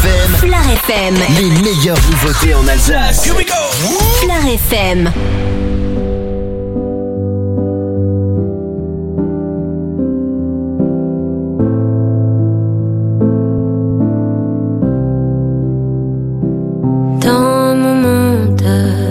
FM. Flar FM. Les meilleures nouveautés en Alsace. Here we go. Flar FM. Dans mon monde,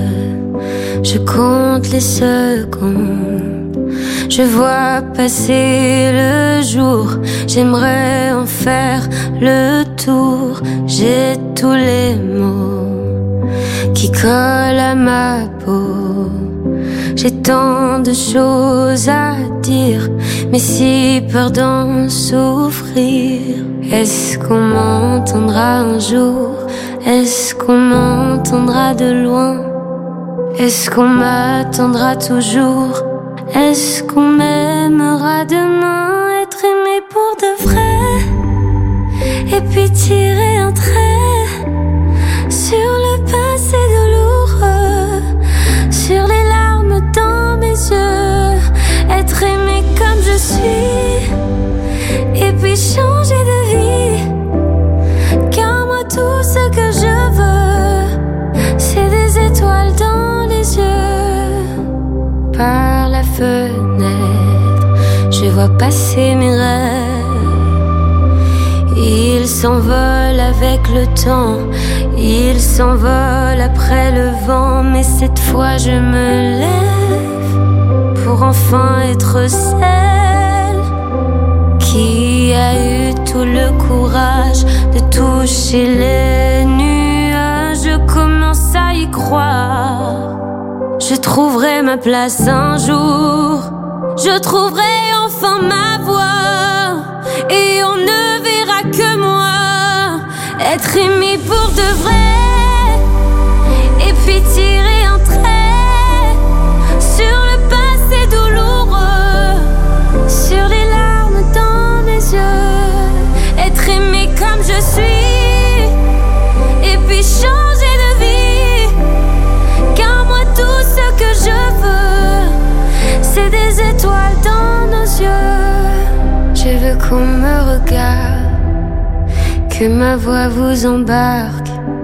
je compte les secondes. Je vois passer le jour, j'aimerais en faire le tour. J'ai tous les mots qui collent à ma peau. J'ai tant de choses à dire, mais si peur d'en souffrir. Est-ce qu'on m'entendra un jour? Est-ce qu'on m'entendra de loin? Est-ce qu'on m'attendra toujours? Est-ce qu'on m'aimera demain? Être aimé pour de vrai, et puis tirer un trait sur le passé douloureux, sur les larmes dans mes yeux. Être aimé comme je suis, et puis changer de vie. Car moi tout ce que je veux, c'est des étoiles dans les yeux. Par la fenêtre, je vois passer mes rêves. Ils s'envolent avec le temps, ils s'envolent après le vent. Mais cette fois je me lève pour enfin être celle qui a eu tout le courage de toucher les nuages. Je commence à y croire. Je trouverai ma place un jour. Je trouverai enfin ma voix. Et on ne verra que moi. Être aimé pour de vrai. Et puis tirer un trait sur le passé douloureux, sur les larmes dans mes yeux. Être aimé comme je suis, et puis changer de vie. Car moi tout ce que je veux, c'est des étoiles dans nos yeux. Je veux qu'on me regarde, que ma voix vous embarque.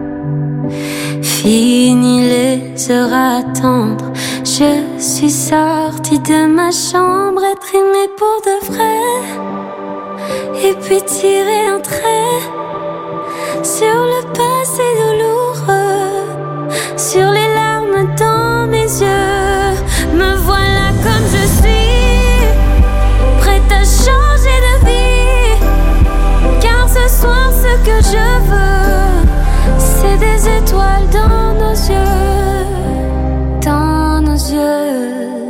Fini les heures à attendre, je suis sortie de ma chambre. Être aimée pour de vrai, et puis tirer un trait sur le passé douloureux, sur les larmes dans mes yeux. Me voilà comme je suis, prête à changer de vie. Car ce soir ce que je veux, c'est des étoiles dans nos yeux, dans nos yeux.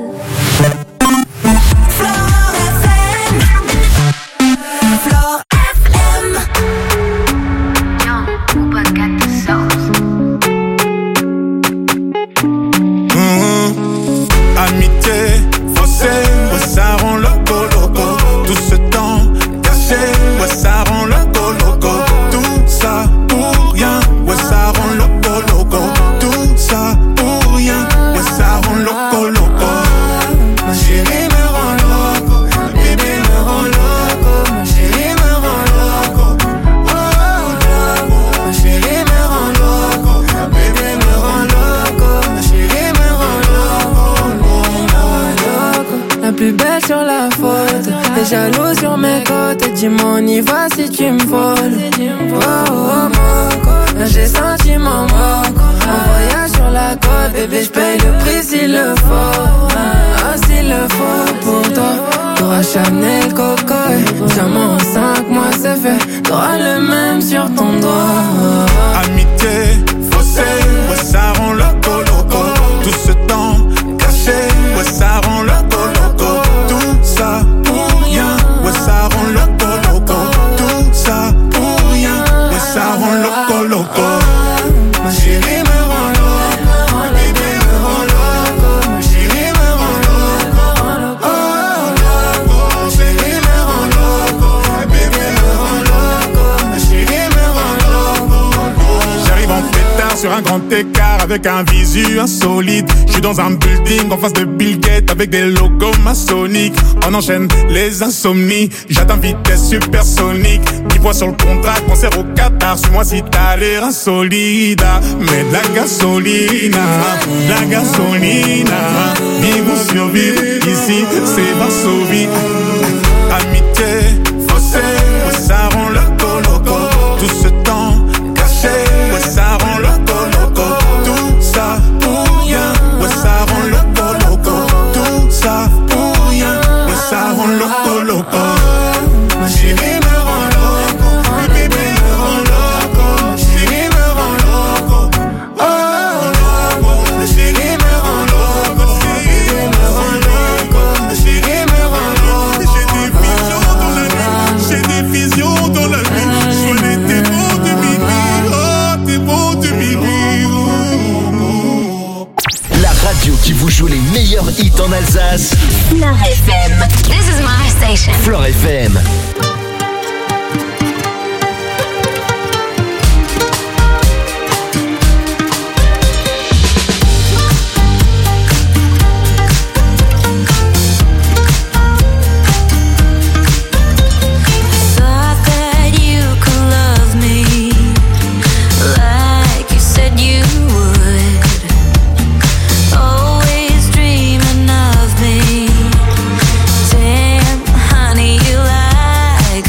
Amitié, forcée, ouais, ça rend loco, loco. Tout ce temps caché, ouais, ça rend loco, loco. Tout ça pour rien, ouais, ça rend loco, loco. Tout ça pour rien, ouais, ça rend loco, loco. Ma chérie me rend loco, ma bébé me rend loco. Ma chérie me rend loco, oh, loco. Ma chérie me rend loco, ma bébé me rend loco. Ma chérie me rend loco. La plus belle sur la photo, t'es jaloux sur mes côtes. Dis-moi on y va si tu me voles. Oh oh moco, là j'ai senti mon moco. En voyage sur la côte, bébé j'paye le prix s'il le faut. Ah s'il le faut pour toi, t'auras Chanel Coco. Diamant en 5 mois c'est fait, t'auras le même sur ton doigt. Amitié, faussée, ouais, ça rend loco, loco. Tout ce temps caché, ouais, ça rend loco, loco. Tout ça pour rien, ouais, ça rend loco, loco. Tout ça pour rien, ouais, ça rend loco, loco. Ma chérie me rend loco, mon bébé me rend loco. Ma chérie me rend loco, oh, loco. Ma chérie me rend loco, ma bébé me rend loco. Ma chérie me rend loco. un grand écart avec un visu insolite. Je suis dans un building en face de Bill Gates avec des logos maçonniques. On enchaîne les insomnies, j'atteins vitesse supersonique. 10 fois sur le contrat, concert au Qatar. Suis-moi si t'as l'air insolide. Mais de la gasolina, vivons survivre, ici c'est Varsovie. Amitié, faussée, ouais, ça rend loco. Tout ce temps caché, ouais, ça rend loco. Tout ça pour rien, ouais, ça rend loco. Tout ça pour rien, ouais, ça rend loco. Ma chérie me rend loco, ma bébé me rend loco. Ma chérie me rend loco, ma chérie me rend loco. Ma chérie me rend loco, ma chérie me rend loco. J'ai des visions dans la nuit, je vois les démons du midi, oh, démons du midi. La radio qui vous joue les meilleurs hits en Alsace. Flore FM. This is my station. Flore FM. Honey, you like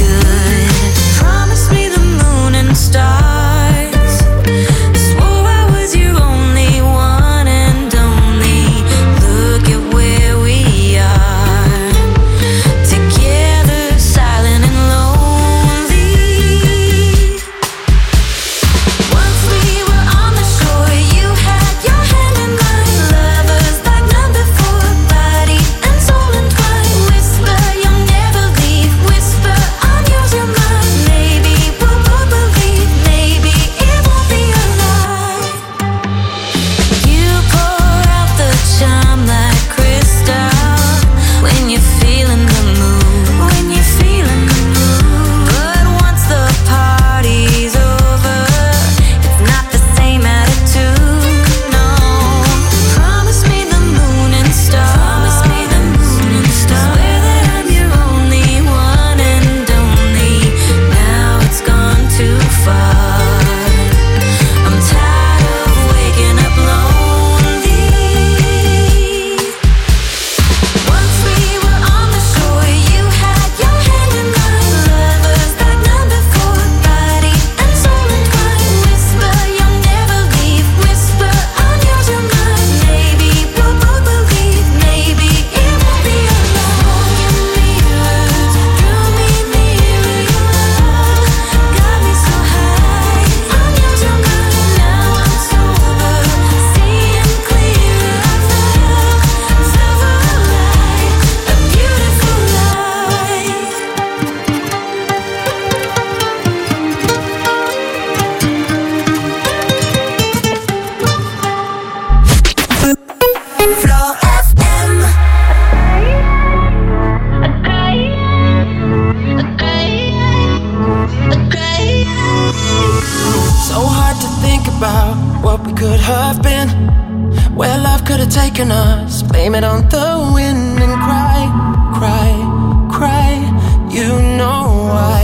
taken us, blame it on the wind and cry, cry, cry. You know why.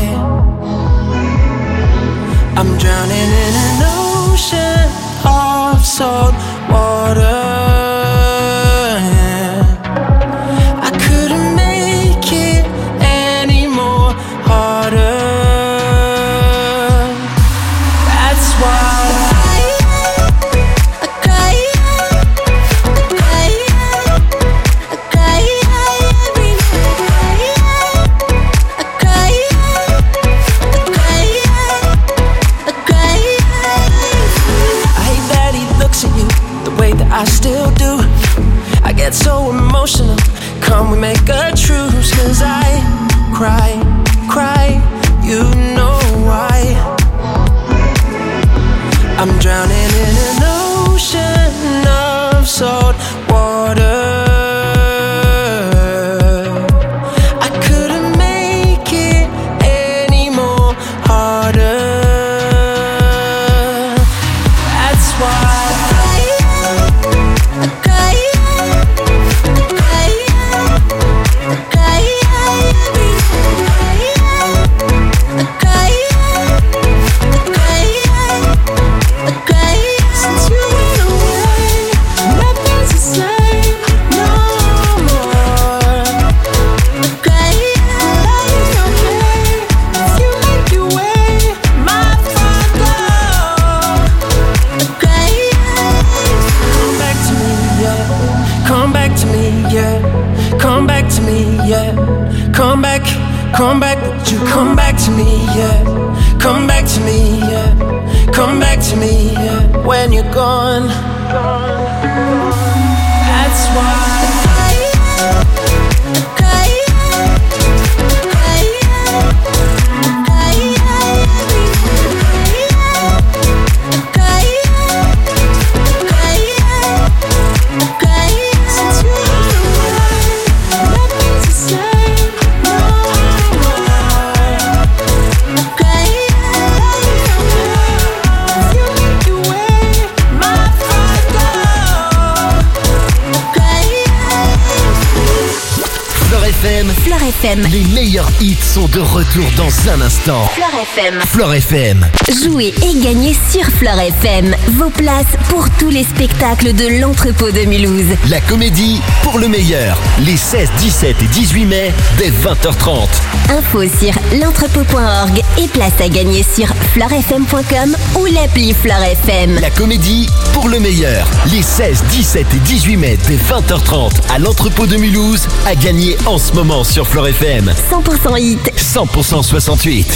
I'm drowning in an ocean of salt water. I couldn't make it any more harder. That's why I still do. I get so emotional. Come we make a truce. 'Cause I cry, cry. You know why. I'm drowning in an ocean of salt water. I couldn't make it any more harder. That's why back to me, come back to me when you're gone. That's why Fleur FM. Les meilleurs hits sont de retour dans un instant. Fleur FM. Fleur FM. Jouez et gagnez sur Fleur FM. Vos places pour tous les spectacles de l'Entrepôt de Mulhouse. La comédie pour le meilleur. Les 16, 17 et 18 mai dès 20h30. Info sur l'entrepôt.org et place à gagner sur fleurfm.com ou l'appli Fleur FM. La comédie pour le meilleur. Les 16, 17 et 18 mai dès 20h30 à l'Entrepôt de Mulhouse à gagner en ce moment sur Fleur FM. 100% hit. 100% 68.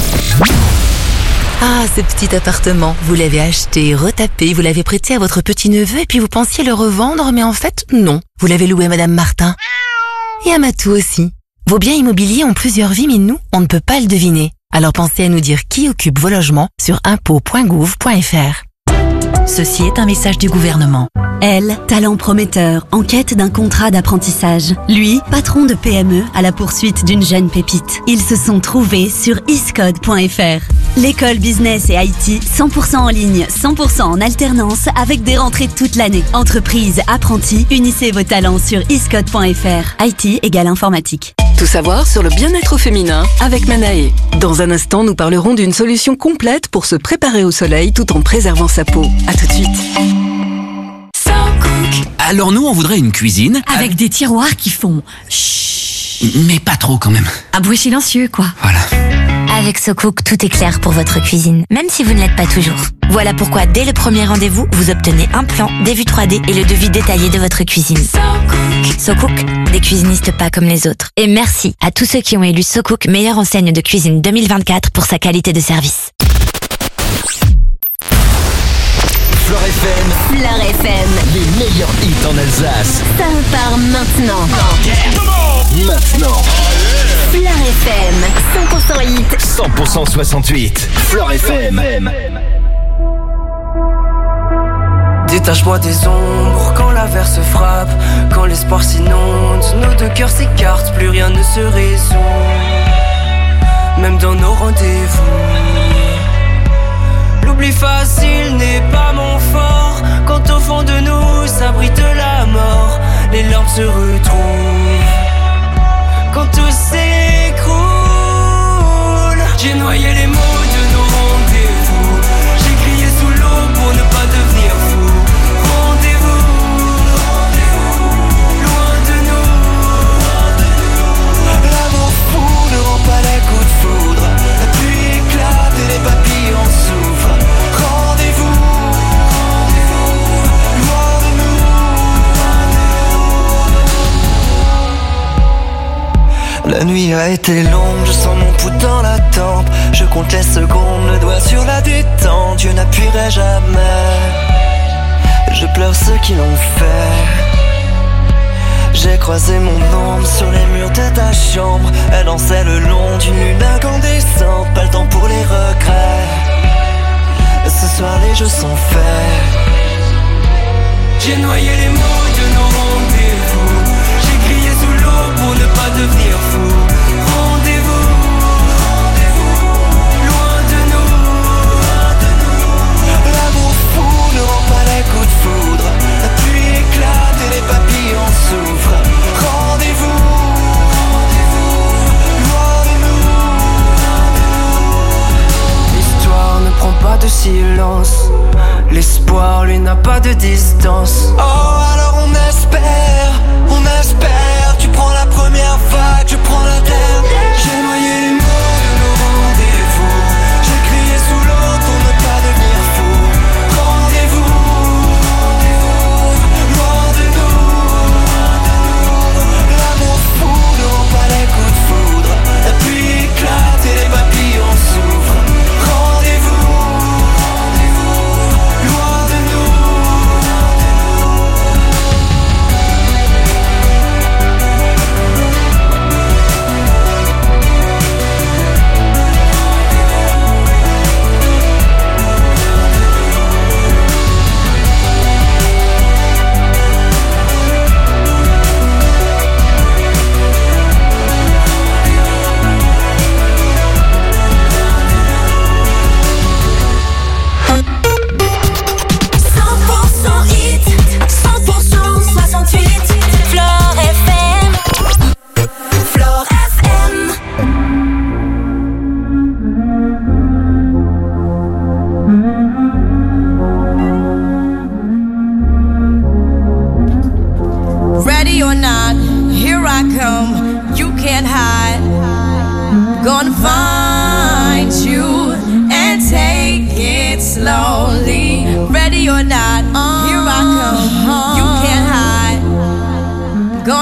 Ah, ce petit appartement, vous l'avez acheté, retapé, vous l'avez prêté à votre petit-neveu et puis vous pensiez le revendre, mais en fait, non. Vous l'avez loué à Madame Martin. Et à Matou aussi. Vos biens immobiliers ont plusieurs vies, mais nous, on ne peut pas le deviner. Alors pensez à nous dire qui occupe vos logements sur impôts.gouv.fr. Ceci est un message du gouvernement. Elle, talent prometteur, en quête d'un contrat d'apprentissage. Lui, patron de PME à la poursuite d'une jeune pépite. Ils se sont trouvés sur iscode.fr. L'école business et IT, 100% en ligne, 100% en alternance, avec des rentrées toute l'année. Entreprise, apprentis, unissez vos talents sur iscode.fr. IT égale informatique. Tout savoir sur le bien-être féminin avec Manae. Dans un instant, nous parlerons d'une solution complète pour se préparer au soleil tout en préservant sa peau. À tout de suite. Alors nous, on voudrait une cuisine avec des tiroirs qui font chut. Mais pas trop quand même. Un bruit silencieux, quoi. Voilà. Avec SoCook, tout est clair pour votre cuisine, même si vous ne l'êtes pas toujours. Voilà pourquoi, dès le premier rendez-vous, vous obtenez un plan, des vues 3D et le devis détaillé de votre cuisine. SoCook, des cuisinistes pas comme les autres. Et merci à tous ceux qui ont élu SoCook meilleure enseigne de cuisine 2024 pour sa qualité de service. Fleur FM. Fleur FM. Les meilleurs hits en Alsace. Ça repart maintenant. Maintenant. Fleur FM. 100% hit. 100% 68. Fleur FM. Détache-moi des ombres quand l'averse frappe, quand l'espoir s'inonde, nos deux cœurs s'écartent, plus rien ne se résout, même dans nos rendez-vous. L'oubli facile n'est pas mon fort, quand au fond de nous s'abrite la mort, les larmes se retrouvent, quand tout s'écroule. J'ai noyé les mots de nos rendez-vous, j'ai crié sous l'eau pour ne pas devenir fou. Rendez-vous, loin de nous. L'amour fou ne rend pas les coups de foudre, la pluie éclate et les papillons souffrent. Rendez-vous, loin de nous. La nuit a été longue, je sens mon pouls dans la tempe. Je compte les secondes, le doigt sur la détente. Dieu n'appuierait jamais. Je pleure ceux qui l'ont fait. J'ai croisé mon ombre sur les murs de ta chambre. Elle dansait le long d'une lune incandescente. Pas le temps pour les regrets. Ce soir les jeux sont faits. J'ai noyé les mots de nos rendez-vous. J'ai crié sous l'eau pour ne pas devenir fou. Rendez-vous, loin de nous. L'amour fou ne rend pas les coups de foudre, la pluie éclate et les papillons souffrent. Rendez-vous, loin de nous. L'histoire ne prend pas de silence, l'espoir lui n'a pas de distance. Oh alors on espère, tu prends la première vague, je prends la dernière. J'ai noyé les mots de nos rendez-vous, j'ai crié sous l'eau pour ne pas devenir fou. Rendez-vous, loin de nous. L'amour fou ne rend pas les coups de foudre, la pluie éclate et les papillons souffrent. Rendez-vous,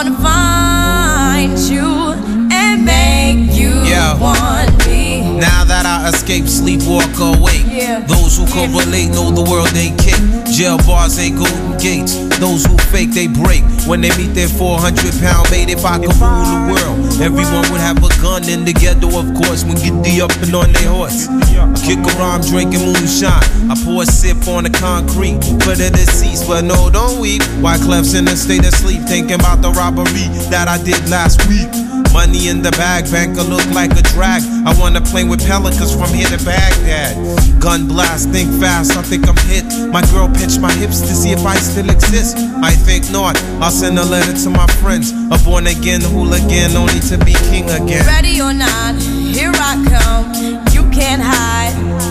Gonna find you and make you want me. Now that I escape, sleep, walk awake. Those who correlate know the world ain't kick. Jail bars ain't golden gates. Those who fake, they break. When they meet their 400-pound mate, if I could rule the world, everyone would have a gun in the ghetto, of course, when giddy up and on their horse. I kick around drinking moonshine. I pour a sip on the concrete for the deceased, but no, don't weep. Wyclef's in a state of sleep, thinking about the robbery that I did last week. Money in the bag, banker look like a drag. I wanna play with pelicans from here to Baghdad. Gun blast, think fast, I think I'm hit. My girl pinched my hips to see if I still exist. I think not, I'll send a letter to my friends. A born again hooligan, only to be king again. Ready or not, here I come, you can't hide.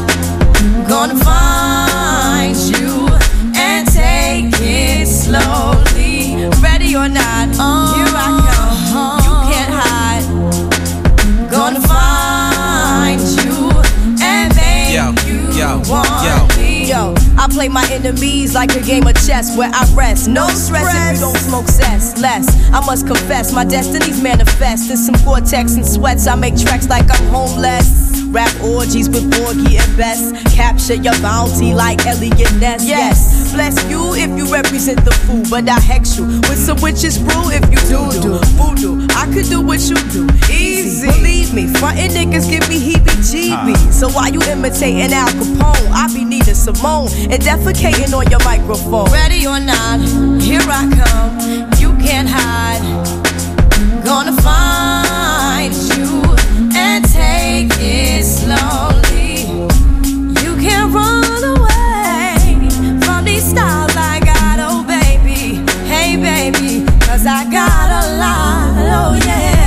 Gonna find you and take it slowly. Ready or not, here I come, you can't hide. Gonna find you and make you want me. Yo, I play my enemies like a game of chess where I rest. No stress if you don't smoke cess. Less, I must confess, my destinies manifest. In some Gore-Tex and sweats, I make tracks like I'm homeless. Rap orgies with Borgie and Best. Capture your bounty like Elliot Ness. Yes, bless you if you represent the fool, but I hex you with some witches brew if you do voodoo. I could do what you do, easy. Believe me, frontin' niggas give me heebie-jeebies. So while you imitating Al Capone, I be needing Simone and defecating on your microphone. Ready or not, here I come, you can't hide. Gonna find you and take it slowly. You can't run away from these styles I got, oh baby. Hey baby, cause I got a lot, oh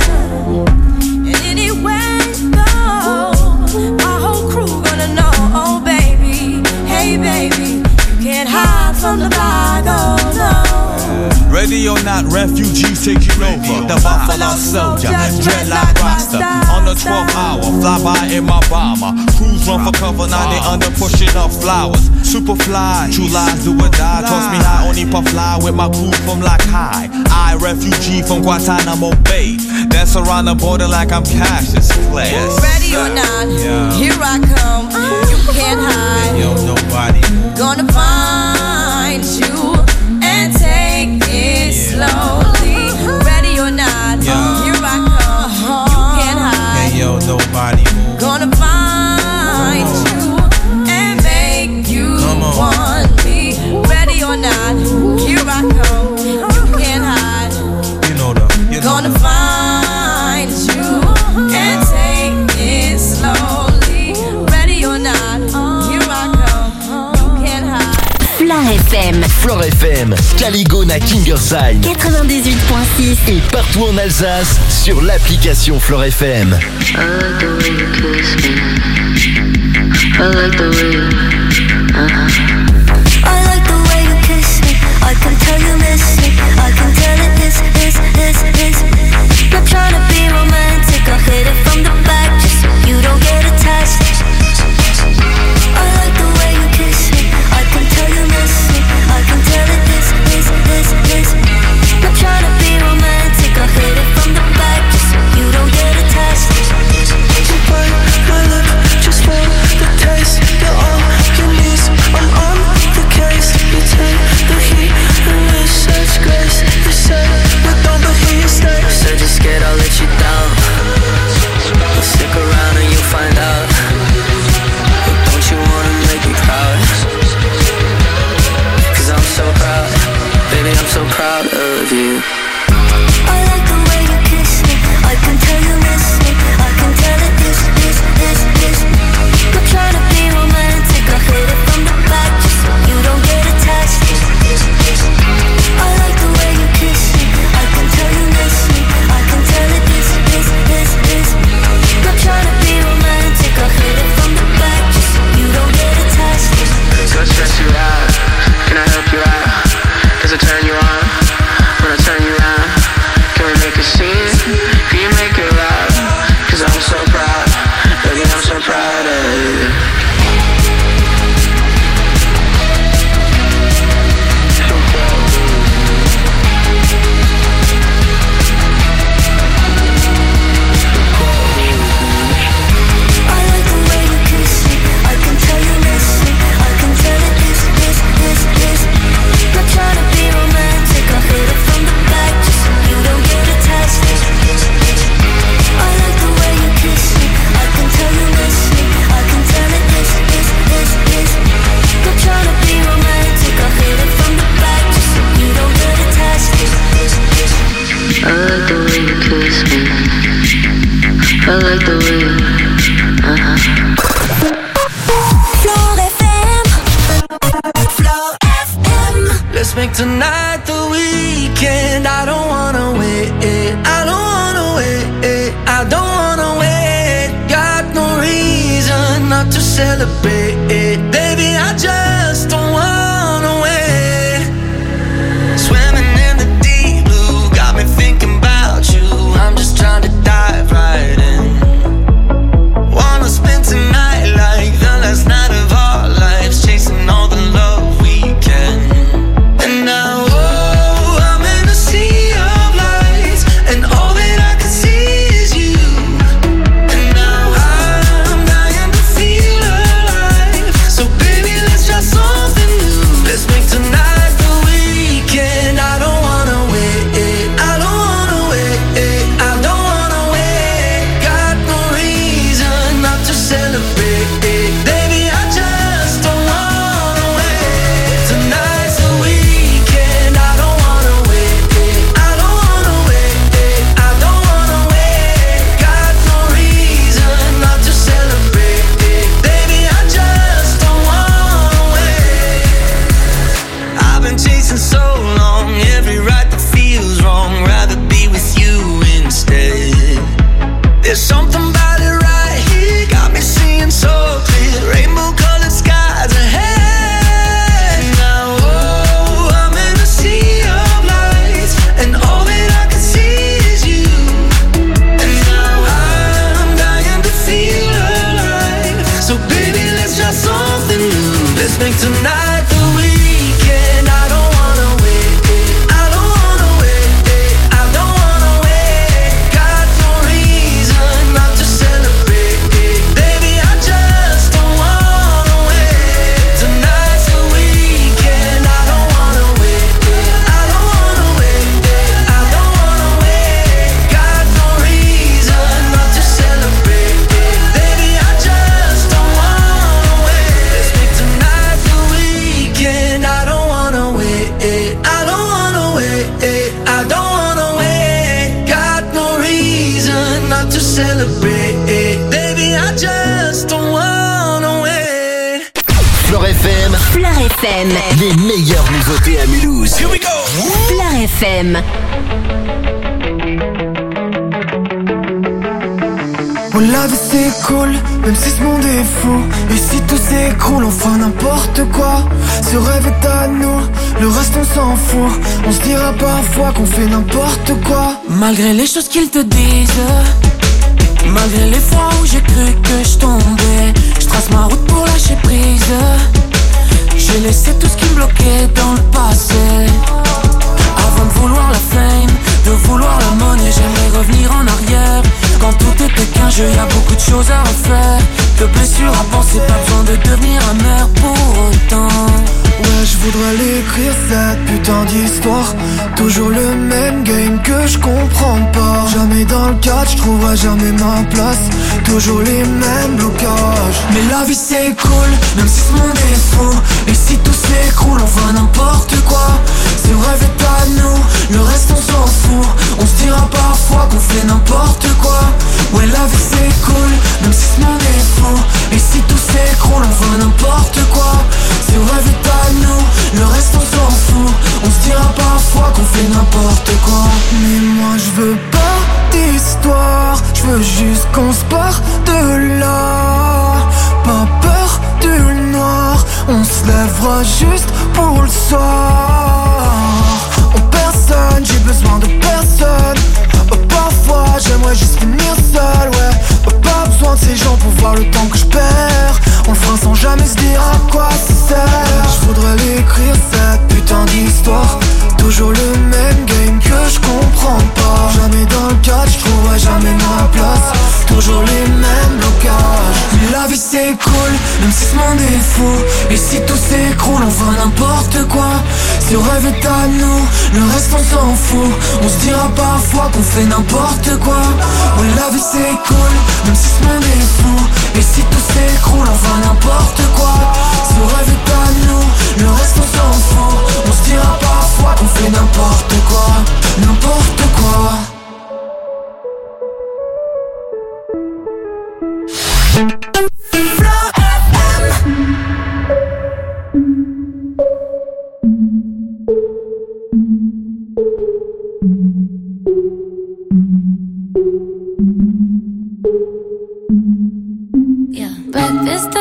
yeah. And anywhere you go, my whole crew gonna know, oh baby. Hey baby, you can't hide from the bag, oh no. Ready or not, refugees taking over. The Buffalo Soldier, dreadlock roster. On the 12th hour, fly by in my bomber. Crews run for cover, now they under pushing up flowers. Super fly, true lies do or die. Toss me high, only puff fly with my crew from like high. I, refugee from Guantanamo Bay. Dance around the border like I'm Cassius Clay. Ready or not, here I come. You can't hide. Yo, nobody. Gonna find you and take it slowly. Ready or not, here I come. You can't hide. Hey, yo, nobody. Gonna find you and make you want me. Ready or not, here I come. You can't hide. Gonna find you and take it slowly. Ready or not, here I come. You can't hide. Flore FM. Flore FM, Caligona Kingersheim 98.6 et partout en Alsace sur l'application Flore FM. I like the way you kiss me. I like the way you I like the way you kiss me. I can tell you miss me. I can tell it is. Not trying to be romantic, I'll hit it from the back just so you don't get attached. I like the way you kiss me. I can tell you miss me. I can tell it is. Not trying to be romantic, I'll hit it from the back just so you don't get attached. You bite my lip just for the taste. You're on your knees, I'm on the case. You take the heat and with such grace. You say to celebrate. Baby, I just don't wanna wait. Swimming in the deep blue, got me thinking about you. I'm just trying to dive right in. Wanna spend tonight like the last night of our lives, chasing all the love we can. And now, oh, I'm in a sea of lights, and all that I can see is you. And now I'm dying to feel alive. So baby, let's try something new. Let's make tonight the weekend. I don't wanna wait, I don't wanna wait, I don't wanna wait. Got no reason not to celebrate. Baby, I just don't wanna wait. Tonight's the weekend. I don't wanna wait, I don't wanna wait, I don't wanna wait. Got no reason not to celebrate. Baby, I just don't wanna wait. I've been chasing so long, every right that feels wrong. Rather be with you instead. There's something about it right here, got me seeing so clear. Rainbow colored skies ahead. Now, oh, I'm in a sea of lights, and all that I can see is you. And now I'm dying to feel alive. So baby, let's try something new. Let's make tonight the weekend. I don't wanna wait, I don't wanna wait, I don't wanna wait. Got no reason not to celebrate. Baby, I just don't wanna wait. Tonight's the weekend. I don't wanna wait, I don't wanna wait, I don't wanna wait. Got no reason not to celebrate. Baby, I just don't wanna wait. Let's make tonight the weekend. I don't wanna wait, I don't wanna wait, I don't wanna wait. Got no reason not to celebrate. Baby, I just don't wanna wait. Flore FM, Flore FM, les meilleures nouveautés à Mulhouse. Here we go. Flore FM. Oh, la vie c'est cool, même si ce monde est fou. Et si tout s'écroule, on fera n'importe quoi. Ce rêve est à nous, le reste on s'en fout. On se dira parfois qu'on fait n'importe quoi. Malgré les choses qu'ils te disent, malgré les fois où j'ai cru que je tombais, je trace ma route pour lâcher prise. J'ai laissé tout ce qui me bloquait dans le passé. Avant de vouloir la fame, de vouloir la monnaie, j'aimerais revenir en arrière. Quand tout était qu'un jeu, y'a beaucoup de choses à refaire. De blessures à penser, pas besoin de devenir amer pour autant. Ouais, je voudrais l'écrire cette putain d'histoire. Toujours le même game que je comprends pas. Jamais dans le catch, je trouverai jamais ma place. Toujours les mêmes blocages. Mais la vie c'est cool, même si ce monde est fou. Et si tout s'écroule, on fera n'importe quoi. Ce rêve est à nous, le reste on s'en fout. On se dira parfois qu'on fait n'importe quoi. Ouais, la vie c'est cool, même si ce monde est fou. Et si tout s'écroule, on fera n'importe quoi. Ce rêve est à nous, le reste on s'en fout. On se dira parfois qu'on fait n'importe quoi. Mais moi je veux pas d'histoire, je veux juste qu'on se part de là. Pas peur du noir, on se lèvera juste pour le soir. Oh personne, j'ai besoin de personne. Oh, parfois j'aimerais juste finir seul, ouais. Oh, pas besoin de ces gens pour voir le temps que je perds. On le fera sans jamais se dire à quoi ça sert. Je voudrais l'écrire cette putain d'histoire. Toujours le même game que je comprends pas. Jamais dans le catch, je trouverai jamais ma place. Toujours les mêmes blocages. Mais la vie c'est cool, même si ce monde est fou. Et si tout s'écroule, on fera n'importe quoi. Ce rêve est à nous, le reste on s'en fout. On se dira parfois qu'on fait n'importe quoi. Ouais, la vie c'est cool, même si ce monde est fou. Et si tout s'écroule, on fera n'importe quoi. Ce rêve est à nous, le reste on s'en fout. On se dira parfois qu'on fait n'importe quoi. N'importe quoi. Breakfast at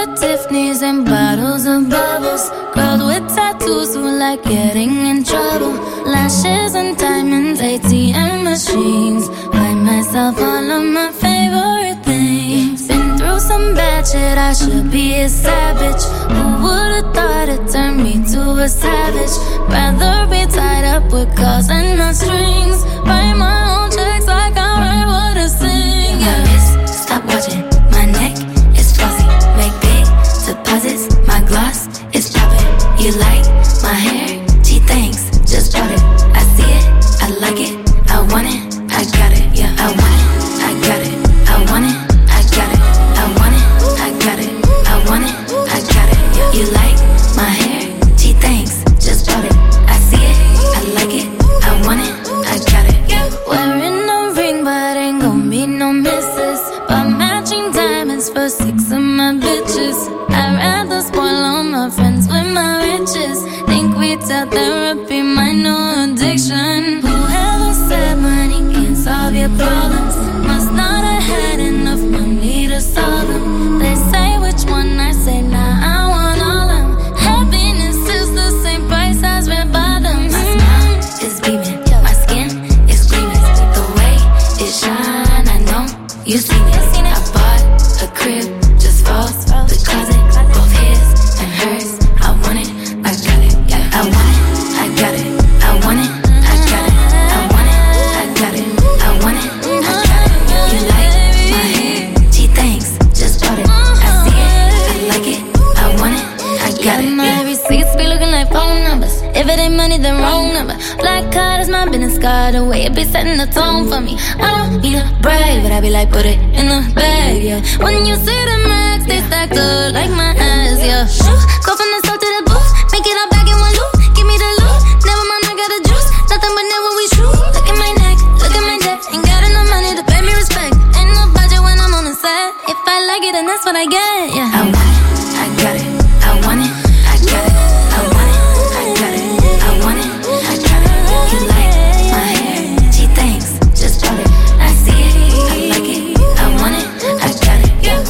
Tiffany's and bottles of bubbles. Girls with tattoos who like getting in trouble. Lashes and diamonds, ATM machines. Buy myself all of my favorite things. Been through some bad shit, I should be a savage. Who would've thought it turned me to a savage? Rather be tied up with calls and not strings. Write my own checks like I write what I sing. My wrist, stop watching. My neck is fuzzy. Make big deposits. My gloss is popping. You like my hair? Gee, thanks. Just bought it. I see it. I like it. I want it. I got it. Yeah, I want it. I got it. I want it. I got it. I want it. I got it. I want it. I got it. Yeah. You like my hair? Gee, thanks. Just bought it. I see it. I like it. I want it. I got it. Yeah. Wearing no ring, but ain't gon' be no misses. But matching diamonds for 6 of my bitches. I'd rather spoil all my friends with my riches. Think we tell therapy my new addiction. Whoever said money can't solve your problems must not have had enough money to solve them. They say which one, I say nah, I want all of them. Happiness is the same price as red bottoms. My smile is beaming, my skin is gleaming. The way it shine, I know you seen it. I bought a crib just for the closet, both his and hers. I want it, I got it, yeah. I want it, I got it. I want it, I got it. I want it, I got it. I want it, I got it. You like my hair? Gee, thanks, just bought it. I see it, I like it. I want it, I got it. My receipts be looking like phone numbers. If it ain't money, then wrong number. Black card is my business card. The way it be setting the tone for me. I don't need a brag, but I be like, put it in the bag, yeah. When you see the max, they stacked up like my ass, yeah. Go from the south to the booth, make it all back in one loop. Give me the loot, never mind, I got the juice. Nothing but never we shoot. Look at my neck, look at my debt. Ain't got enough money to pay me respect. Ain't no budget when I'm on the set. If I like it, then that's what I get, yeah. I want it, I got it. I want it, I got it. I want it, I got it. I want it, I got it. You like my hair? Gee, thanks, just bought it. I see it, I like it. I want it, I got it, yeah.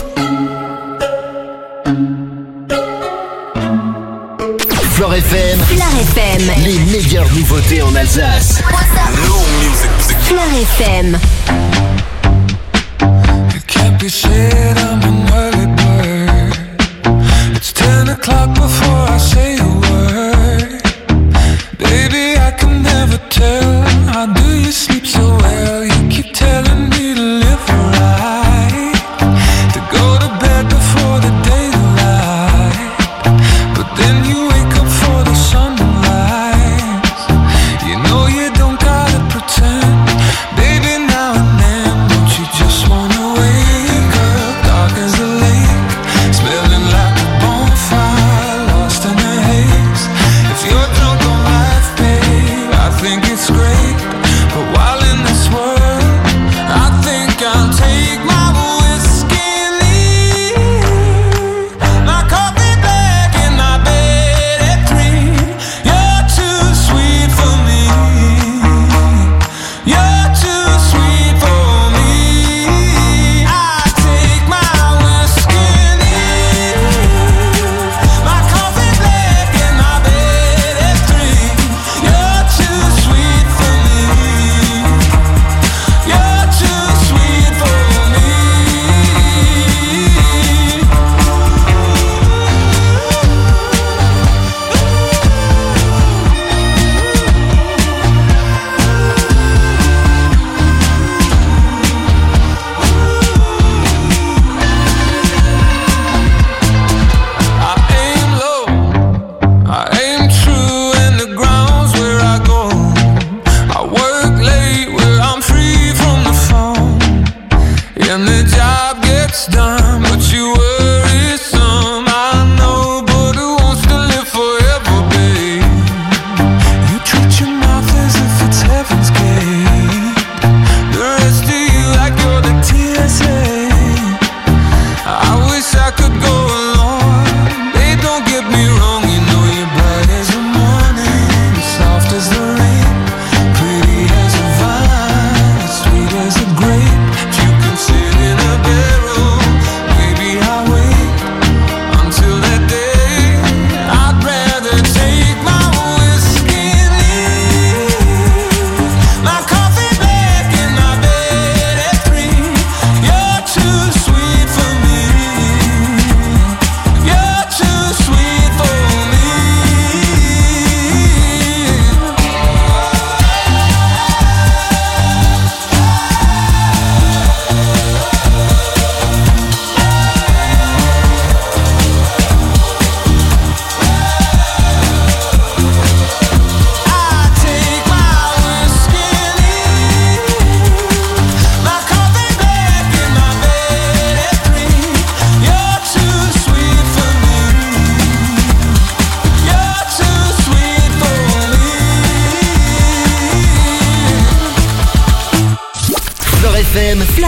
Flore FM. Flore FM. Les meilleures nouveautés en Alsace. Flore FM. It can't be said I'm an early bird. It's 10 o'clock before I say a word. Baby, I can never tell. How do you sleep so well? You keep telling me to live right, to go to bed before the daylight. But then you wake up for the sunrise. You know you don't gotta pretend. Baby, now and then, don't you just wanna wake up dark as a lake, smelling like a bonfire, Lord,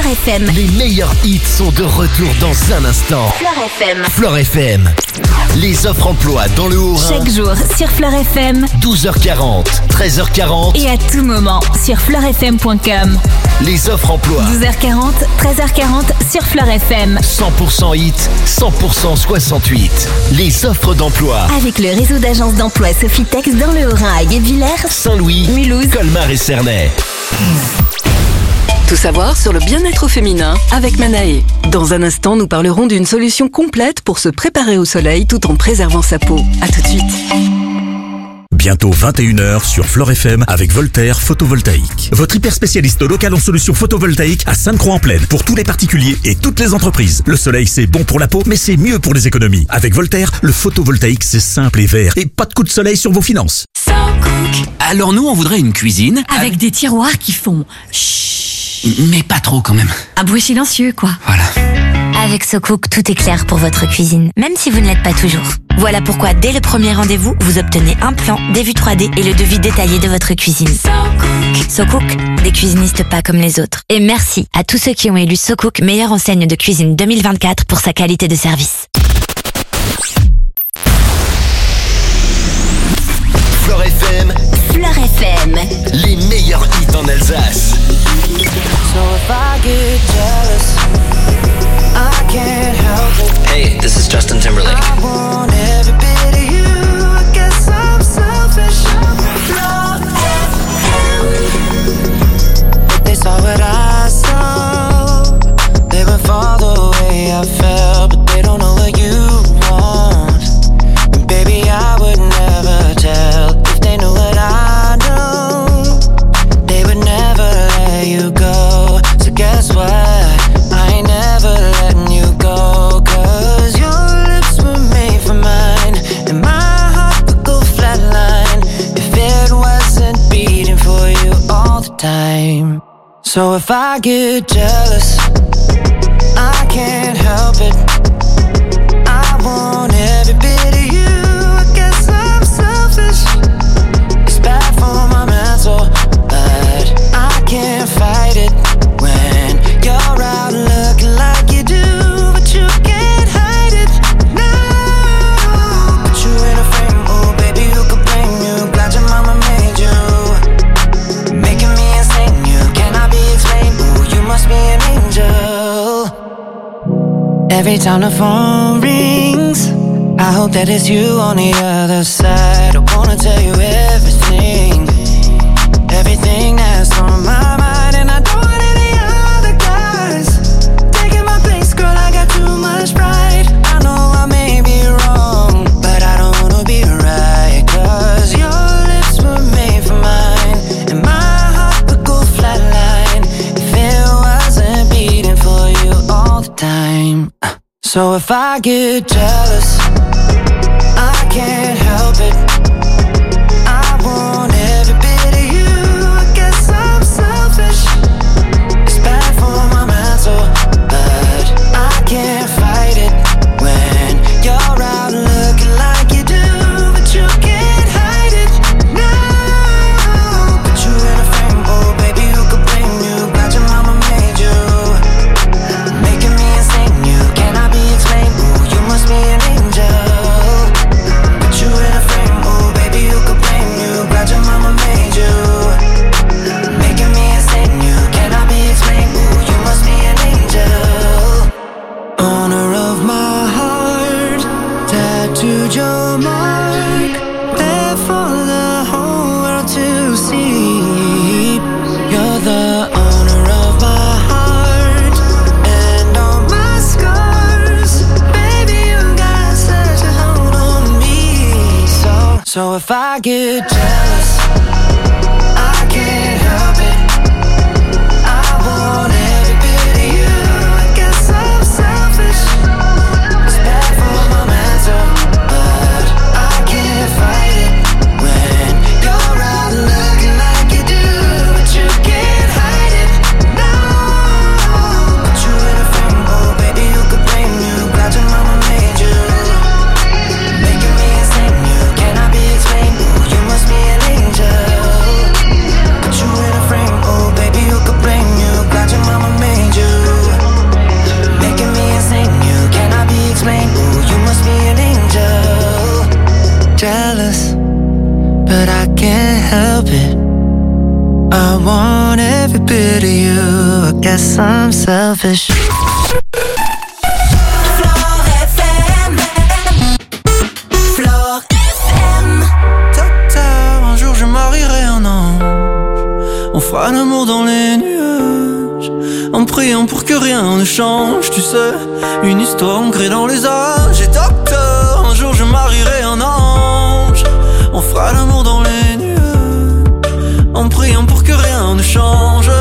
Fleur FM. Les meilleurs hits sont de retour dans un instant. Fleur FM. Fleur FM. Les offres emploi dans le Haut-Rhin. Chaque jour sur Fleur FM. 12h40, 13h40. Et à tout moment sur fleurfm.com. Les offres emploi. 12h40, 13h40 sur Fleur FM. 100% hit, 100% 68. Les offres d'emploi. Avec le réseau d'agences d'emploi Sophitex dans le Haut-Rhin à Guebwiller, Saint-Louis, Mulhouse, Colmar et Cernay. Tout savoir sur le bien-être féminin avec Manae. Dans un instant, nous parlerons d'une solution complète pour se préparer au soleil tout en préservant sa peau. À tout de suite. Bientôt 21h sur Fleur FM avec Voltaire Photovoltaïque. Votre hyper spécialiste local en solutions photovoltaïques à Sainte-Croix-en-Plaine pour tous les particuliers et toutes les entreprises. Le soleil, c'est bon pour la peau, mais c'est mieux pour les économies. Avec Voltaire, le photovoltaïque, c'est simple et vert et pas de coup de soleil sur vos finances. Alors nous, on voudrait une cuisine Avec des tiroirs qui font chut. Mais pas trop quand même. Un bruit silencieux, quoi. Voilà. Avec SoCook, tout est clair pour votre cuisine, même si vous ne l'êtes pas toujours. Voilà pourquoi, dès le premier rendez-vous, vous obtenez un plan, des vues 3D et le devis détaillé de votre cuisine. SoCook, des cuisinistes pas comme les autres. Et merci à tous ceux qui ont élu SoCook meilleure enseigne de cuisine 2024 pour sa qualité de service. Fleur FM. Fleur FM. Les meilleurs hits en Alsace. So if I get jealous, I can't help it. Hey, this is Justin Timberlake. I want every bit of you. I guess I'm selfish. But they saw what I saw. They would fall the way I felt, but they don't know what you want. And baby, I would never tell if they knew what I know. They would never let you go. So guess what? I ain't never letting you go. 'Cause your lips were made for mine, and my heart would go flatline if it wasn't beating for you all the time. So if I get jealous, I can't help it. I want every bit of you. I guess I'm selfish. It's bad for my mental, but I can't fight it when you're out looking like you do, but you can't hide it. No, put you in a frame, oh baby, who could blame you? Glad your mama made you, making me insane. You cannot be explained. Ooh, you must be an angel. Every time the phone rings, I hope that it's you on the other side. I wanna tell you everything, everything that's on my mind. And I don't want any other guys taking my place, girl, I got too much pride. I know I may be wrong, but I don't wanna be right. 'Cause your lips were made for mine, and my heart would go flatline if it wasn't beating for you all the time. So if I get jealous, I can't help it. I want every bit of you. I guess I'm selfish. It's bad for my mental, but I can't fight it when you're out looking like you do, but you can't hide it. No, put you in a frame, oh baby, who could blame you? Glad your mama made you, making me insane. You cannot be explained. Ooh, you must be an angel. Put you in a frame, oh baby, who could blame you? Glad your mama made you, making me insane. You cannot be explained. Ooh, you must be an angel. Owner of my heart, tattooed your mark, there for the whole world to see. You're the owner of my heart and all my scars. Baby, you got such a hold on me. So if I get jealous, I can't help it. I want every bit of you. I guess I'm selfish. It's bad for my mental, but I can't fight it when you're out looking like you do, but you can't hide it. No, put you in a frame, oh baby, who could blame you? Glad your mama made you, making me insane. You cannot be explained. Ooh, you must be an angel. help it. I want every bit of you. I guess I'm selfish. Docteur, un jour je marierai un ange. On fera l'amour dans les nuages, en priant pour que rien ne change. Tu sais, une histoire ancrée dans les âges. Et docteur, un jour je marierai un ange. On fera l'amour dans les nuages, en priant pour que rien ne change.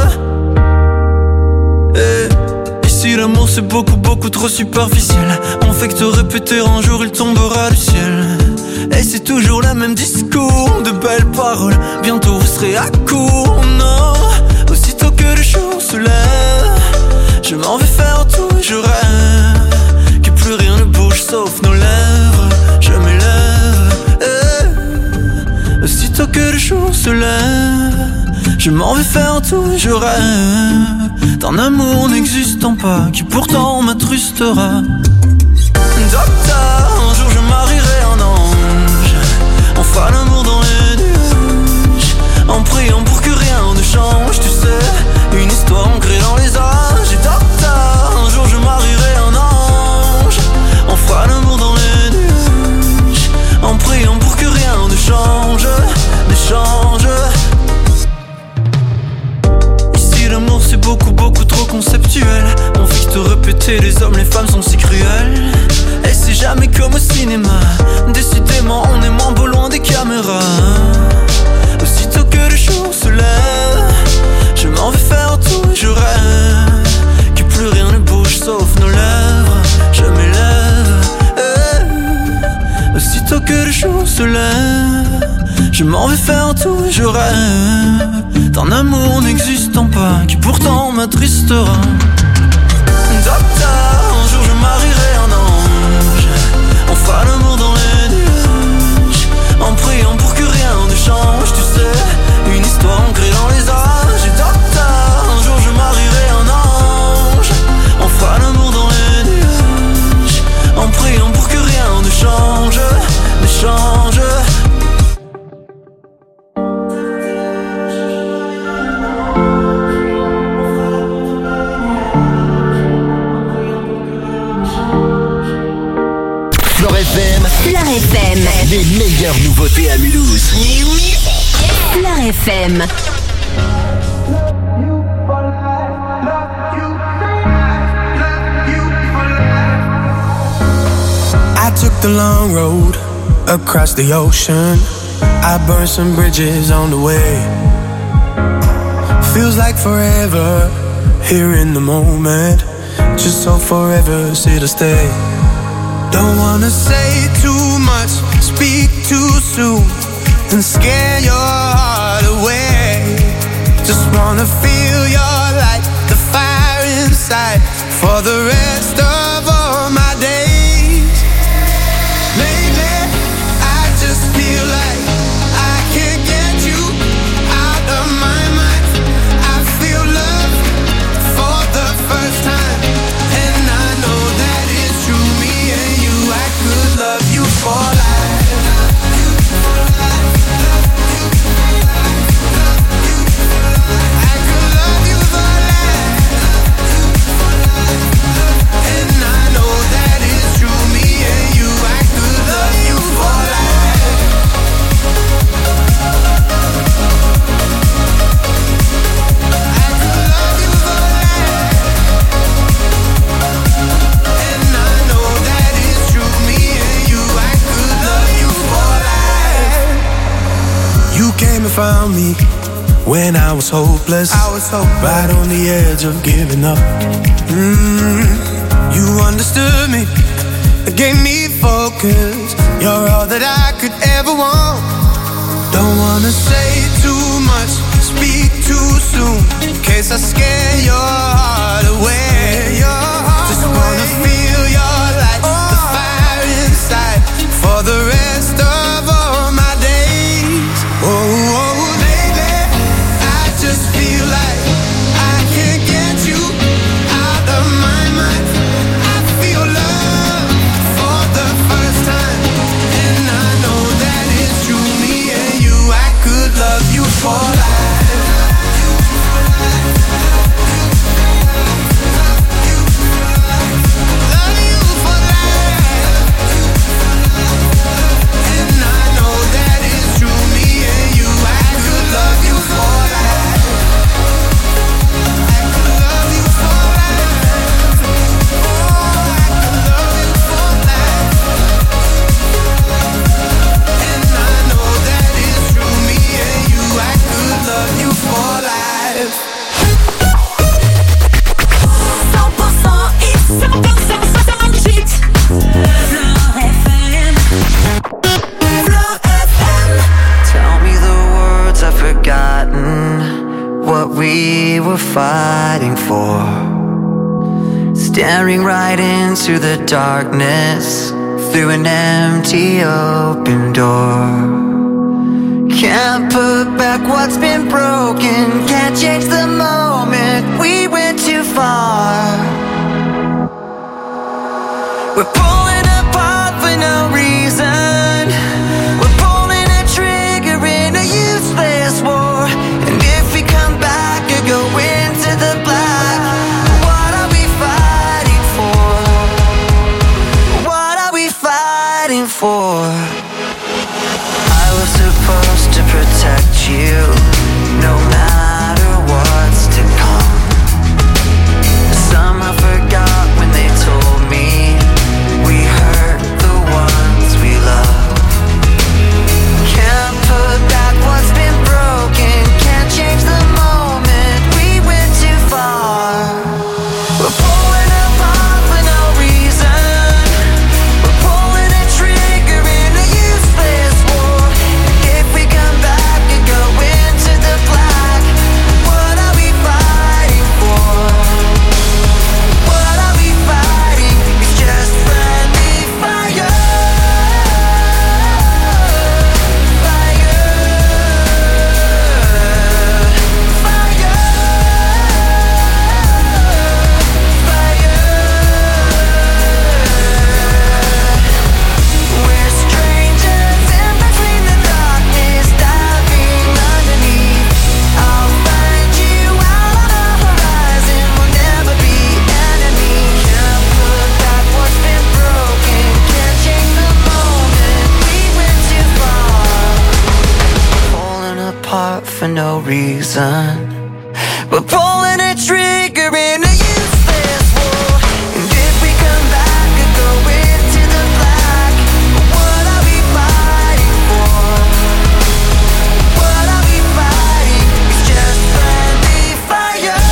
Et si l'amour c'est beaucoup, beaucoup trop superficiel, on fait que te répéter un jour il tombera du ciel. Et c'est toujours le même discours, de belles paroles, bientôt vous serez à court. Non, aussitôt que le jour se lève, je m'en vais faire tout et je rêve que plus rien ne bouge sauf nos lèvres. Je m'élève, aussitôt que le jour se lève, je m'en vais faire tout et je rêve d'un amour n'existant pas qui pourtant m'attrustera. Docteur, un jour je marierai un ange. On fera l'amour dans les nuages, en priant pour que rien ne change. Tu sais, une histoire ancrée dans les âges. Et docteur, un jour je marierai un ange. On fera l'amour dans les nuages, en priant pour que rien ne change, ne change. Ici l'amour c'est beaucoup, beaucoup trop conceptuel. On fait que te répéter, les hommes, les femmes sont si cruels. Et c'est jamais comme au cinéma, décidément on est moins beau loin des caméras. Aussitôt que le jour se lève, je m'en vais faire tout et je rêve que plus rien ne bouge sauf nos lèvres. Je m'élève, aussitôt que le jour se lève, je m'en vais faire tout et je rêve d'un amour n'existant pas qui pourtant m'attristera. Docteur, un jour je marierai un ange. On fera l'amour dans les nuages, en priant pour que rien ne change. Tu sais, une histoire ancrée dans les âges. Et docteur, un jour je marierai un ange. On fera l'amour dans les nuages, en priant pour que rien ne change, ne change. Fleur FM. Les meilleures nouveautés à Mulhouse. Fleur FM. I took the long road across the ocean. I burned some bridges on the way. Feels like forever here in the moment. Just so forever here to stay. Don't wanna say too much, speak too soon, and scare your heart away. Just wanna feel your light, the fire inside, for the rest of all my days. Lately, I just feel like I can't get you out of my mind. I feel love for the first time, and I know that it's true. Me and you, I could love you for life. Came and found me when I was hopeless. Right on the edge of giving up. You understood me, gave me focus. You're all that I could ever want. Don't wanna say too much, speak too soon, in case I scare your heart away. Just wanna feel your light, the fire inside, for the rest of all my days. Oh, lately, I just feel like I can't get you out of my mind. I feel love for the first time, and I know that it's true. Me and you, I could love fighting for? Staring right into the darkness through an empty open door. Can't put back what's been broken, can't change the moment we went too far. We're pulling apart for no reason. We're pulling a trigger in a useless war. And if we come back or go into the black, what are we fighting for? What are we fighting for? I was supposed to protect you, no matter what's to come. Somehow forgot when they told me we hurt the ones we love. Can't put back what's been broken, can't change the moment we went too far. We're pulling apart for no reason. We're pulling a trigger in a useless war. If we come back and go into the black, what are we fighting for? What are we fighting? It's just friendly fire. We're strangers in between the darkness, diving underneath. I'll find you out on the horizon, we'll never be enemies. Can't put back what's been broken, can't change the moment we went too far. Falling apart for no reason. We're pulling a trigger in a useless war. And if we come back and go into the black, what are we fighting for? What are we fighting? It's just friendly fire.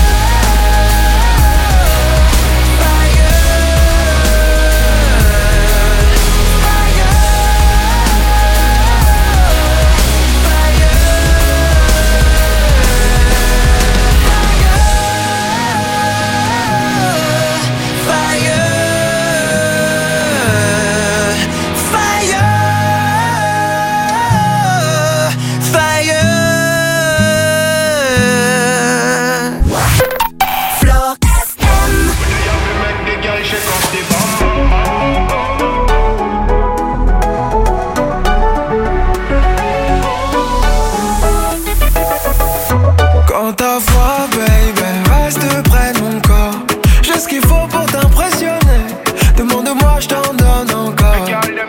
Quand ta voix, baby, reste près de mon corps. J'ai ce qu'il faut pour t'impressionner. Demande-moi, je t'en donne encore.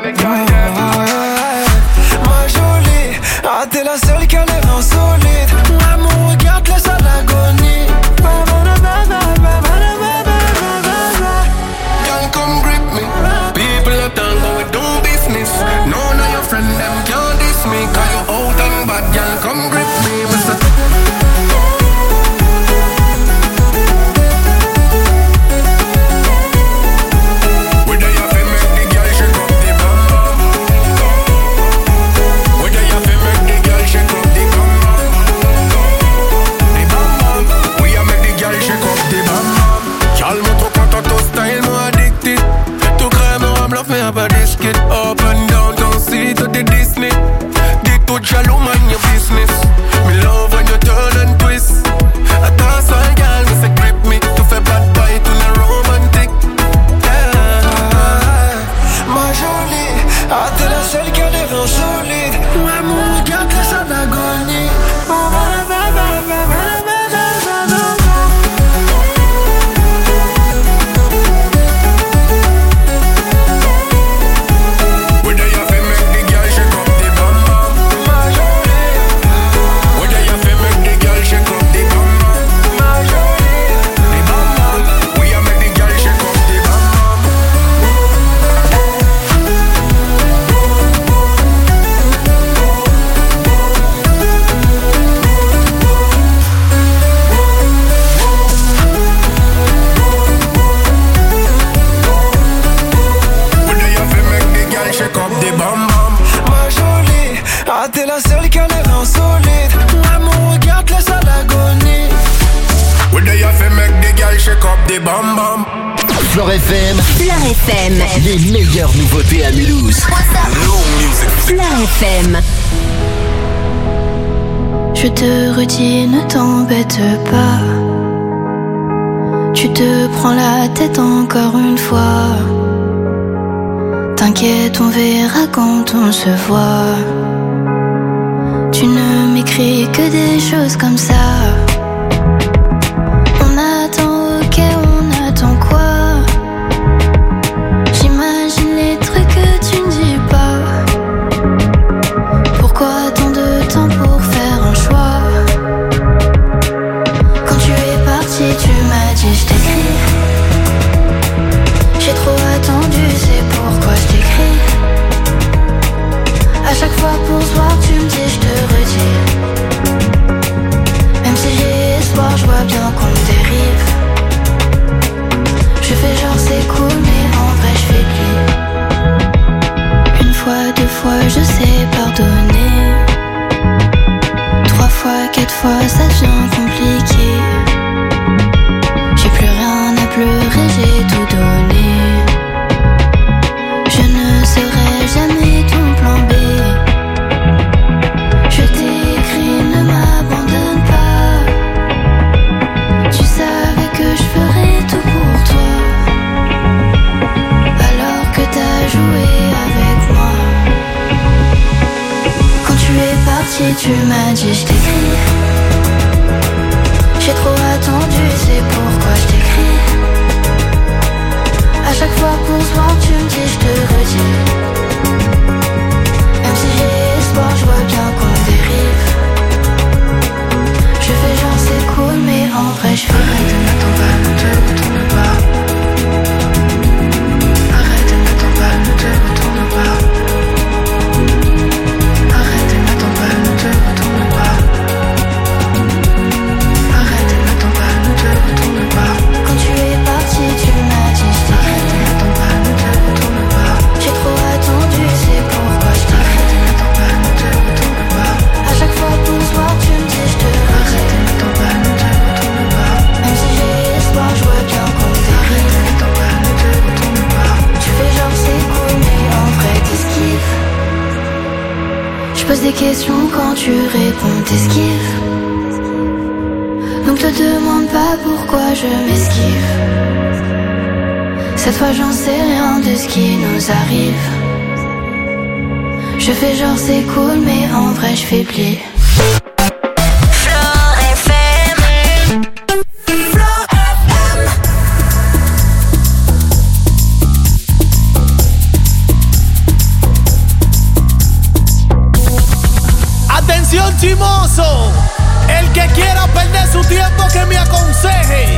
Ma jolie, ah t'es la seule qui a l'air insolite. Ah mon regard te laisse à l'agonie. Girl, come grip me. People are talking we do business. None of your friends them can't diss me. Cause you out and bad, girl, come grip me. Up and down, don't see to the Disney. Dick to jaloux, man, your business. Me love when you turn and twist. I dance all girl, me say grip me. Tu fais bad boy, tu n'es romantique. Ma jolie, ah t'es la seule qui a l'air insolite. Ouais, mon regard te laisse à l'agonie. Ah t'es la seule qui a l'air insolite. Ouais, mon regard te laisse à l'agonie. bam bam. Flore FM, Flore FM, les meilleures nouveautés à Mulhouse. Flore FM. Je te redis, ne t'embête pas. Tu te prends la tête encore une fois. T'inquiète, on verra quand on se voit. Tu ne m'écris que des choses comme ça. On attend, ok, on attend quoi? J'imagine les trucs que tu ne dis pas. Pourquoi tant de temps pour faire un choix? Quand tu es parti, tu m'as dit je t'écris. J'ai trop attendu, c'est pourquoi je t'écris. À chaque fois pour se voir, tu me dis je te redis. Même si j'ai espoir, je vois bien qu'on dérive. Je fais genre c'est cool, mais en vrai je fais pli. Une fois, deux fois, je sais pardonner. 3 fois, 4 fois, ça devient compliqué. J'ai plus rien à pleurer, j'ai tout donné. Je ne serai jamais ton plan B. Je t'ai écrit, ne m'abandonne pas. Tu savais que je ferais tout pour toi. Alors que t'as joué avec moi. Quand tu es parti, tu m'as dit je t'écris. J'ai trop attendu, c'est pourquoi je t'écris. À chaque fois pour se voir, tu me dis je te redis. Même si j'ai espoir, je vois bien qu'on dérive. Je fais genre c'est cool, mais en vrai je fais arrête, n'attends pas, ne te retourne pas. Arrête, n'attends pas, ne te retourne pas. Arrête, n'attends pas, ne te retourne pas. Arrête, n'attends pas, ne te retourne pas. Quand tu es parti, tu m'as dit je t'écris. N'attends pas, ne te retourne pas. J'ai trop attendu, c'est pourquoi je t'écris. N'attends pas, ne te retourne pas. À chaque fois pour se voir, tu me dis je te redis. N'attends pas, ne te retourne pas. Même si j'ai espoir, je vois bien qu'on dérive. N'attends pas, ne te retourne pas. Tu fais genre c'est cool, mais en vrai t'esquives. Je pose des questions quand tu réponds, t'esquives. Donc te demande pas pourquoi je m'esquive. Cette fois j'en sais rien de ce qui nous arrive. Je fais genre c'est cool, mais en vrai je fais pli. Atención chimoso, el que quiera perder su tiempo que me aconseje.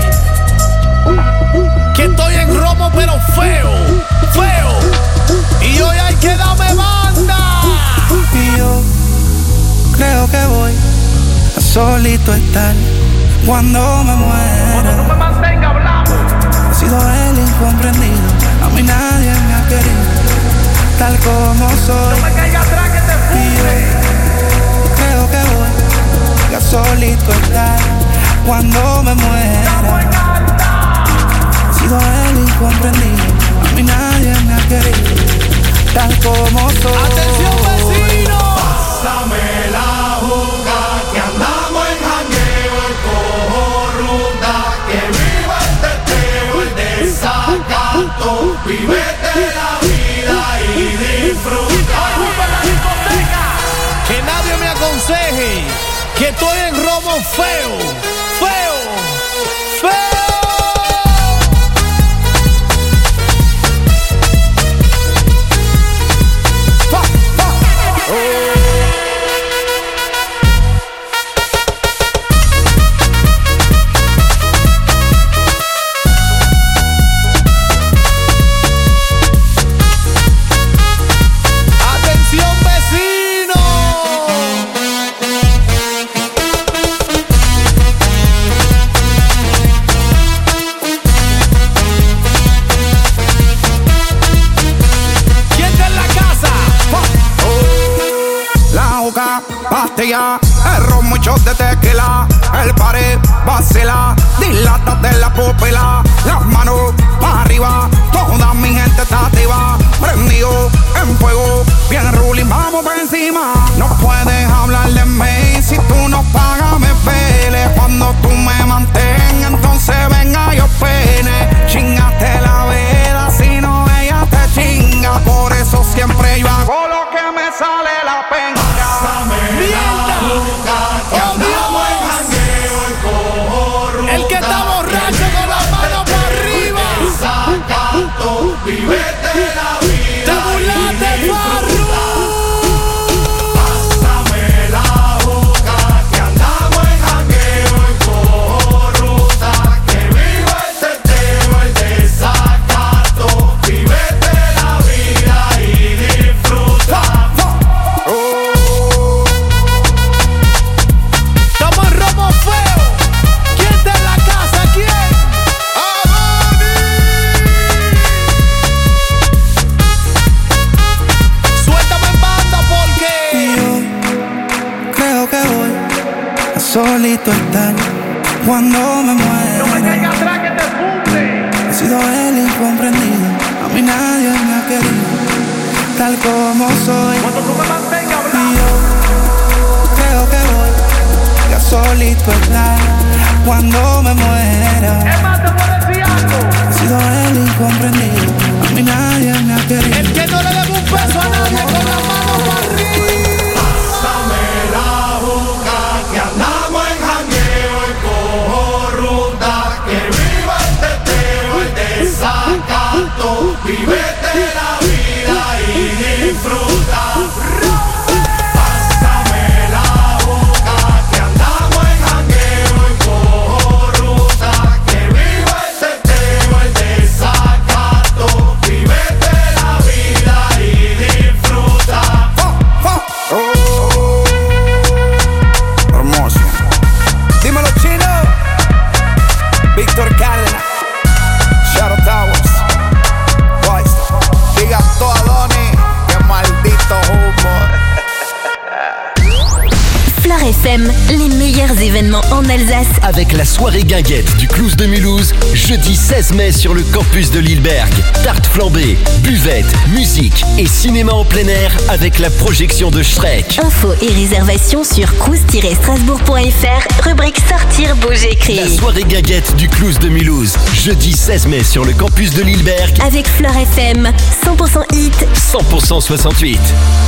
Que estoy en romo pero feo, feo. Y hoy hay que darme banda. Y yo creo que voy a solito estar cuando me muera. Cuando tú me mantengas hablando. He sido el incomprendido, a mí nadie me ha querido tal como soy. No me caiga atrás que te fume. Creo que voy a solito estar cuando me muera. He sido el incomprendido, a mí nadie me ha querido tal como soy. Atención vecino. Pásame la juca que andamos en jangueo, el cojo ruta, que viva el teteo, el desacato, vívete la vida y disfruta. Que nadie me aconseje que estoy en romo feo, feo, feo. Atención vecino. pastilla, el ron, muchos de tequila. El pared vacila, dilátate la pupila. Las manos para arriba, toda mi gente está activa. Prendido en fuego, bien ruling, vamos por encima. No puedes hablar de mí, si tú no pagas me pele. Cuando tú me mantengas, entonces venga yo pene. Chingaste la vela, si no ella te chinga. Por eso siempre yo hago lo que me sale la penca. El que está borracho con las manos para arriba. Vivete la vida. Te burlaste, Farru. Pásame la boca, que andamos en jangueo y cojo ruta. Que viva el teteo, el desacato. Vivete la vida y disfruta. Estamos en Romo Feo. ¿Quién está en la casa? ¿Quién? Suéltame en banda porque Yo creo que voy a solito estar cuando me muera. no me caigas atrás que te funde. He sido el incomprendido, a mí nadie me ha querido tal como soy. Cuando tú me mantengas Y hablando. yo creo que voy a solito estar cuando me muera. Es más, te puedo decir algo. He sido el incomprendido, a mí nadie me ha querido. El que no le debe un peso a nadie con las manos para arriba. Pásame la boca, que andamos en jangueo y cojo ruta. Que viva el teteo, el desacato. Vivete la vida y disfruta. Pásame la boca, que andamos en jangueo y cojo ruta. Que viva el teteo, el desacato. Vivete la vida y disfruta. Hermoso. Dímelo, Chino. Víctor Cárdenas, Shadow Towers, Boys, diga todo a Donny, qué maldito humor. Flore FM, les meilleurs événements en Alsace. Avec la soirée guinguette du Clouse de Mulhouse, jeudi 16 mai sur le campus de Lilleberg. Tarte flambée, buvette, musique et cinéma en plein air avec la projection de Shrek. Infos et réservations sur cruise-strasbourg.fr, rubrique sortir bouger La crier. soirée guinguette du Clouse de Mulhouse, jeudi 16 mai sur le campus de Lilleberg. Avec Flore FM, 100% hit. 100% 68.